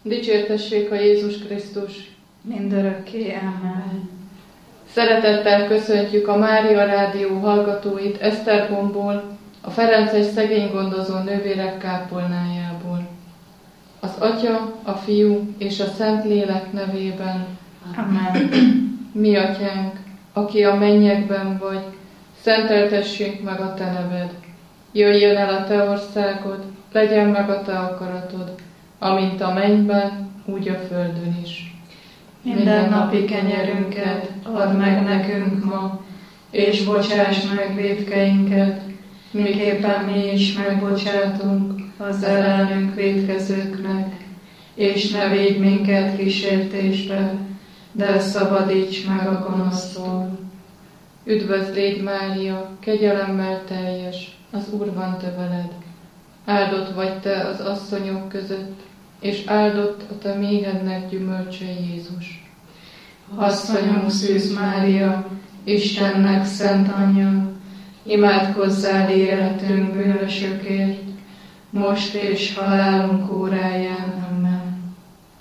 Dicsértessék a Jézus Krisztus! Mindörökké. Amen. Szeretettel köszöntjük a Mária Rádió hallgatóit Esztergomból, a Ferences szegénygondozó nővérek kápolnájából. Az Atya, a Fiú és a Szentlélek nevében. Amen. Mi Atyánk, aki a mennyekben vagy, szenteltessék meg a Te neved. Jöjjön el a Te országod, legyen meg a Te akaratod, amint a mennyben, úgy a földön is. Minden napi kenyerünket add meg nekünk ma, és bocsáss meg vétkeinket, miképpen mi is megbocsátunk az ellenünk vétkezőknek, és ne védj minket kísértésbe, de szabadíts meg a gonosztól. Üdvözl légy, Mária, kegyelemmel teljes, az Úr van te veled. Áldott vagy te az asszonyok között, és áldott a te méhednek gyümölcse Jézus. Asszonyom Szűz Mária, Istennek szent anyja, imádkozzál érettünk bűnösökért, most és halálunk óráján. Amen.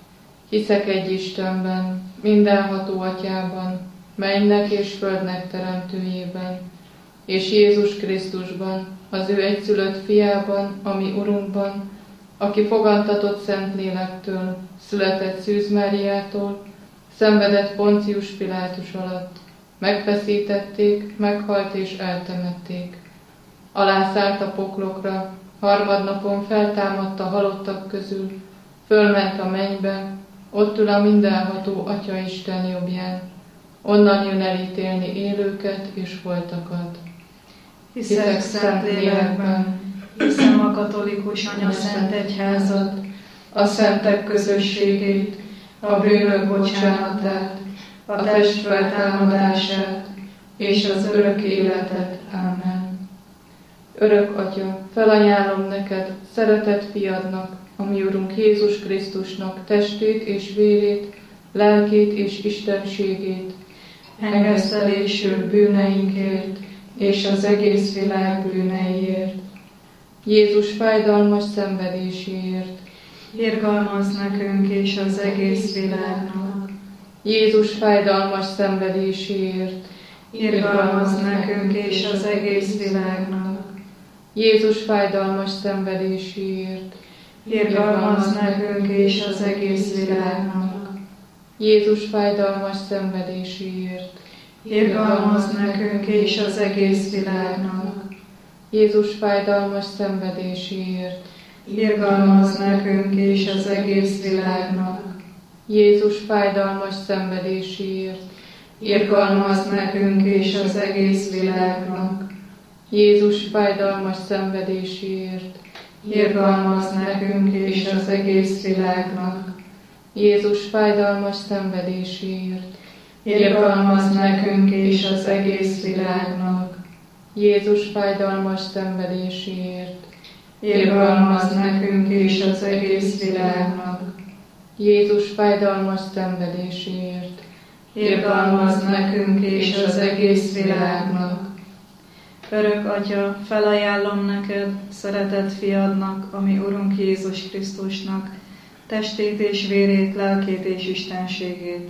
Hiszek egy Istenben, mindenható Atyában, mennynek és földnek teremtőjében, és Jézus Krisztusban, az ő egyszülött fiában, a mi Urunkban, aki fogantatott Szentlélektől, született Szűz Máriától, szenvedett Poncius Pilátus alatt, megfeszítették, meghalt és eltemették. Alászállt a poklokra, harmadnapon feltámadt a halottak közül, fölment a mennybe, ott ül a mindenható Atya Isten jobbján, onnan jön elítélni élőket és holtakat. Hiszek Szentlélekben, hiszem a katolikus anyaszent egyházat, a szentek közösségét, a bűnök bocsánatát, a test feltámadását és az örök életet. Amen. Örök Atya, felajánlom neked szeretett fiadnak, a mi Urunk Jézus Krisztusnak testét és vérét, lelkét és istenségét, engesztelésül bűneinkért és az egész világ bűneiért. Jézus fájdalmas szenvedéséért, irgalmazz nekünk és az egész világnak. Jézus fájdalmas szenvedéséért, irgalmazz nekünk és az egész világnak. Jézus fájdalmas szenvedéséért, irgalmazz nekünk és az egész világnak. Jézus fájdalmas szenvedéséért, irgalmazz nekünk és az egész világnak. Jézus fájdalmas szenvedéséért, irgalmazz nekünk és az egész világnak. Jézus fájdalmas szenvedéséért, irgalmazz nekünk és az egész világnak. Jézus fájdalmas szenvedéséért, irgalmazz nekünk és az egész világnak. Jézus fájdalmas szenvedéséért, irgalmazz nekünk és az egész világnak. Jézus fájdalmas szenvedéséért, irgalmazz nekünk és az egész világnak. Jézus fájdalmas szenvedéséért, irgalmazz nekünk és az egész világnak. Örök Atya, felajánlom neked, szeretett fiadnak, a mi Urunk Jézus Krisztusnak, testét és vérét, lelkét és istenségét,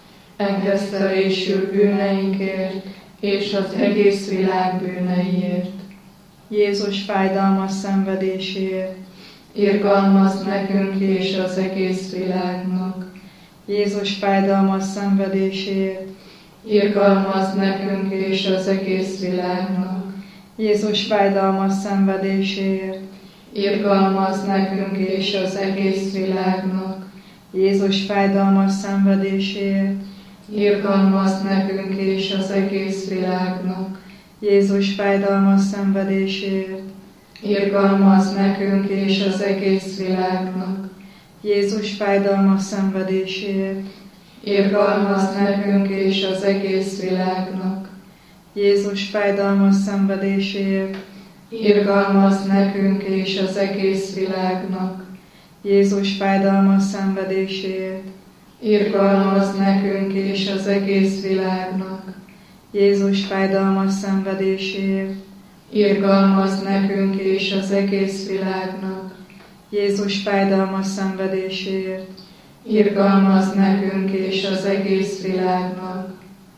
engesztelésül bűneinkért és az egész világ bűneiért. Jézus fájdalmas szenvedéséért, irgalmazz nekünk és az egész világnak. Jézus fájdalmas szenvedéséért, irgalmazz nekünk és az egész világnak. Jézus fájdalmas szenvedéséért, irgalmazz nekünk és az egész világnak. Jézus fájdalmas szenvedéséért, irgalmazz nekünk és az egész világnak. Jézus fájdalmas szenvedéséért, irgalmazz nekünk és az egész világnak. Jézus fájdalmas szenvedéséért, irgalmazz nekünk és az egész világnak. Jézus fájdalmas szenvedéséért, irgalmazz nekünk és az egész világnak. Jézus fájdalmas szenvedéséért, irgalmazz nekünk és az egész világnak. Jézus fájdalmas szenvedéséért, irgalmazz nekünk és az egész világnak. Jézus fájdalmas szenvedéséért, irgalmazz nekünk és az egész világnak.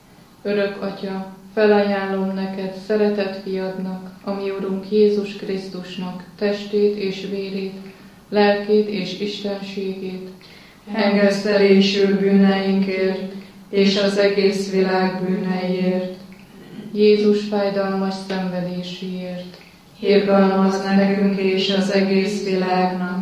Örök Atya, felajánlom neked szeretett fiadnak, a mi Urunk Jézus Krisztusnak testét és vérét, lelkét és istenségét, engesztelésül bűneinkért és az egész világ bűneiért, Jézus fájdalmas szenvedéséért, irgalmazz nekünk és az egész világnak.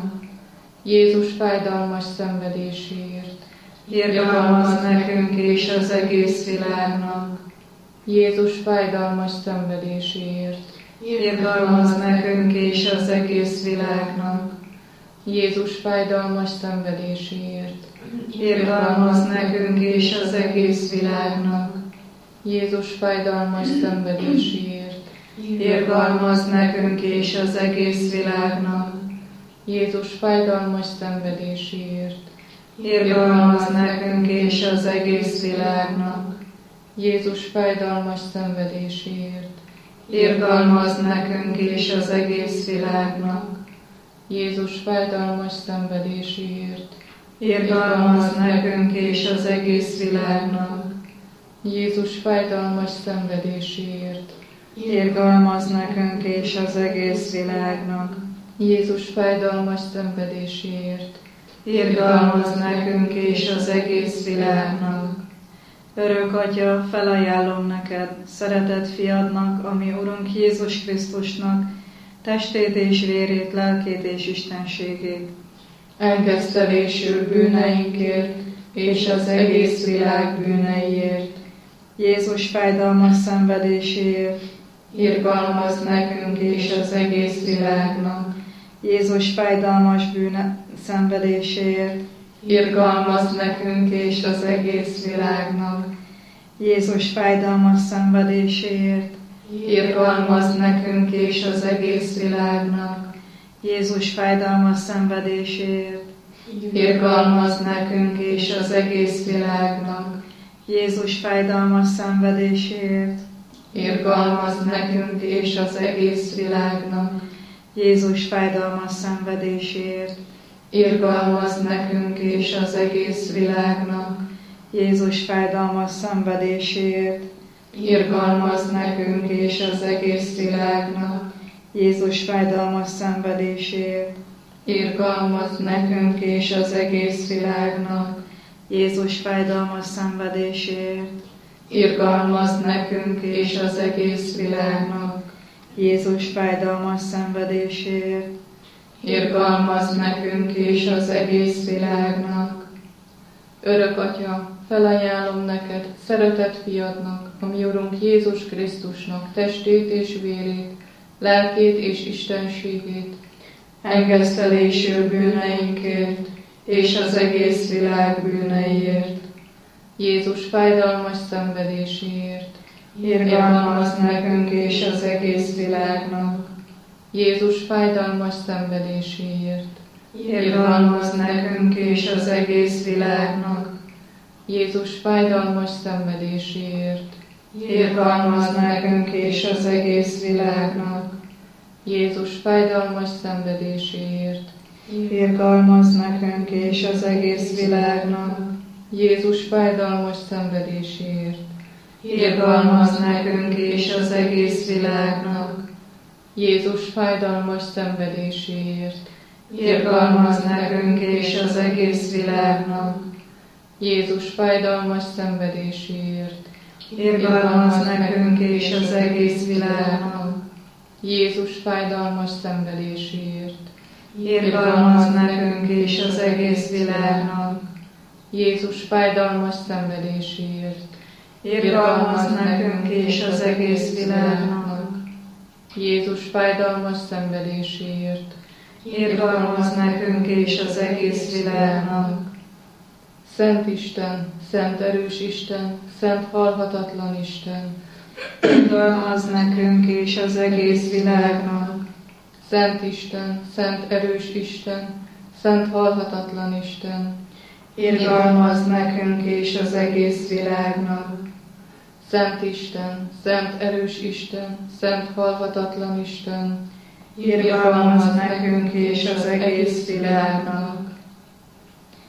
Jézus fájdalmas szenvedéséért, irgalmazz nekünk és az egész világnak. Jézus fájdalmas szenvedéséért, irgalmazz nekünk és az egész világnak. Jézus fájdalmas szenvedéséért, irgalmazz nekünk és az egész világnak. Jézus fájdalmas szenvedéséért, irgalmazz nekünk és az egész világnak. Jézus fájdalmas szenvedéséért, irgalmazz nekünk és az egész világnak. Jézus fájdalmas szenvedéséért, irgalmazz nekünk és az egész világnak. Jézus fájdalmas szenvedéséért, irgalmazz nekünk és az egész világnak. Jézus fájdalmas szenvedéséért, irgalmazz nekünk és az egész világnak. Jézus fájdalmas szenvedéséért, irgalmazz nekünk és az egész világnak. Örök Atya, felajánlom neked, szeretett fiadnak, a mi Urunk Jézus Krisztusnak, testét és vérét, lelkét és istenségét, engesztelésül bűneinkért és az egész világ bűneiért, Jézus fájdalmas szenvedéséért, irgalmazz nekünk és az egész világnak, Jézus fájdalmas szenvedéséért, irgalmazz nekünk és az egész világnak, Jézus fájdalmas szenvedéséért, irgalmazz nekünk és az egész világnak, Jézus fájdalmas szenvedéséért, irgalmazz nekünk és az egész világnak, Jézus fájdalmas szenvedéséért, irgalmazz nekünk és az egész világnak, Jézus fájdalmas szenvedéséért, irgalmazz nekünk és az egész világnak, Jézus fájdalmas szenvedéséért, irgalmazz nekünk és az egész világnak, Jézus fájdalmas szenvedéséért, irgalmazz nekünk és az egész világnak, Jézus fájdalmas szenvedéséért, irgalmazz nekünk és az egész világnak, Jézus fájdalmas szenvedéséért, irgalmazz nekünk és az egész világnak. Örök Atya, felajánlom neked szeretett fiadnak, a mi Urunk Jézus Krisztusnak testét és vérét, lelkét és istenségét, engesztelésül bűneinkért és az egész világ bűneiért, Jézus fájdalmas szenvedéséért, irgalmazz nekünk és az egész világnak. Jézus fájdalmas szenvedéséért, irgalmazz nekünk és az egész világnak. Jézus fájdalmas szenvedéséért, irgalmazz nekünk és az egész világnak. Jézus fájdalmas szenvedéséért, irgalmazz nekünk és az egész világnak. Jézus fájdalmas szenvedéséért, irgalmazz nekünk és az egész világnak. Jézus fájdalmas szenvedéséért, irgalmazz nekünk és az egész világnak. Jézus fájdalmas szenvedéséért, irgalmazz nekünk és az egész világnak. Jézus fájdalmas szenvedéséért, irgalmazz nekünk és az egész világnak. Jézus fájdalmas szenvedéséért, irgalmazz nekünk és az egész világnak. Jézus fájdalmas szenvedéséért, irgalmazz nekünk és az egész világnak. Szent Isten, szent erős Isten, szent halhatatlan Isten, irgalmazz nekünk és az egész világnak. Szent Isten, szent erős Isten, szent halhatatlan Isten, irgalmazz nekünk és az egész világnak. Szent Isten, szent erős Isten, szent halhatatlan Isten, irgalmazz nekünk és az egész világnak.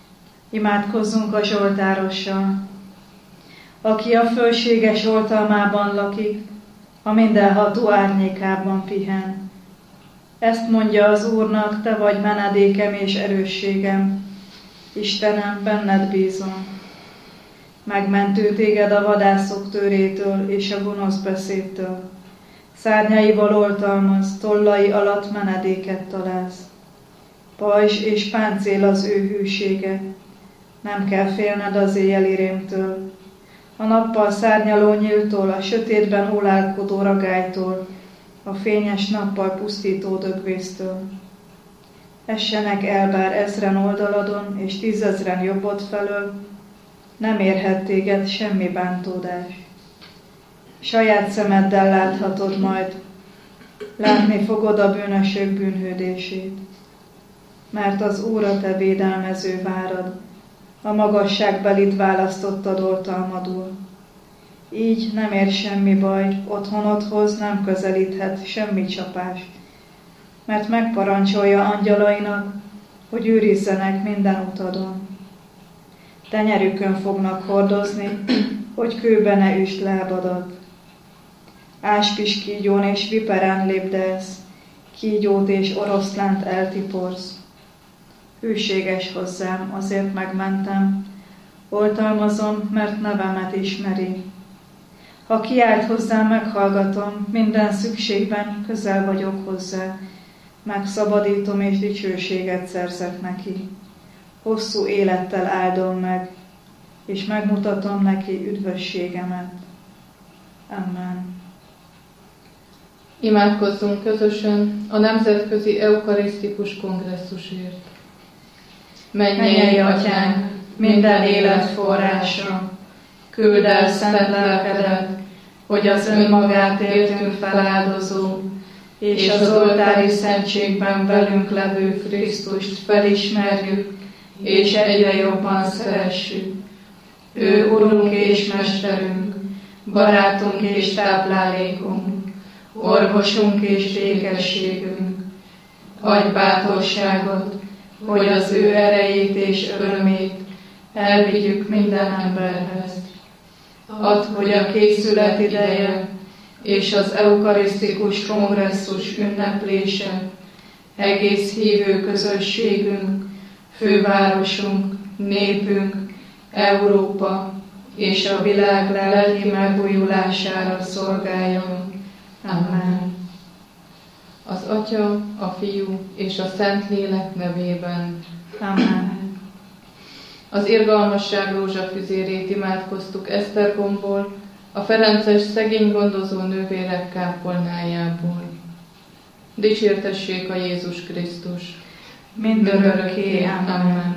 Imádkozzunk a Zsoltárossal. Aki a fölséges oltalmában lakik, a mindenható árnyékában pihen. Ezt mondja az Úrnak, te vagy menedékem és erősségem. Istenem, benned bízom. Megmentő téged a vadászok törétől és a gonosz beszédtől. Szárnyaival oltalmaz, tollai alatt menedéket találsz. Pajzs és páncél az ő hűsége, nem kell félned az éjjeli rémtől. A nappal szárnyaló nyíltól, a sötétben ólálkodó ragálytól, a fényes nappal pusztító dögvésztől. Essenek el bár 1000 oldaladon, és 10 000 jobbod felől, nem érhet téged semmi bántódás. Saját szemeddel láthatod majd, látni fogod a bűnösök bűnhődését. Mert az Úr a te védelmező várad, a magasságbelit választottad oltalmadul. Így nem ér semmi baj, otthonodhoz nem közelíthet semmi csapás, mert megparancsolja angyalainak, hogy őrizzenek minden utadon. Tenyerükön fognak hordozni, hogy kőbe ne üsd lábadat. Áspiskígyón és viperán lépdelsz, kígyót és oroszlánt eltiporsz. Hűséges hozzám, azért megmentem, oltalmazom, mert nevemet ismeri. Ha kiált hozzám, meghallgatom, minden szükségben közel vagyok hozzá, megszabadítom és dicsőséget szerzek neki. Hosszú élettel áldom meg, és megmutatom neki üdvösségemet. Amen. Imádkozzunk közösen a Nemzetközi Eukarisztikus Kongresszusért. Mennyei Atyánk, minden élet forrása, küldd el szent lelkedet, hogy az önmagát értünk feláldozó, és az oltári szentségben velünk levő Krisztust felismerjük, és egyre jobban szeressük. Ő Urunk és Mesterünk, barátunk és táplálékunk, orvosunk és békességünk. Adj bátorságot, hogy az ő erejét és örömét elvigyük minden emberhez. Add, hogy a készület ideje és az eukarisztikus kongresszus ünneplése egész hívő közösségünk, fővárosunk, népünk, Európa és a világ lelki megújulására szolgáljon. Amen. Az Atya, a Fiú és a Szentlélek nevében. Amen. Az irgalmasság rózsafüzérét imádkoztuk Esztergomból, a ferences szegény gondozó nővérek kápolnájából. Dicsértessék a Jézus Krisztus! Mindörökké. Amen.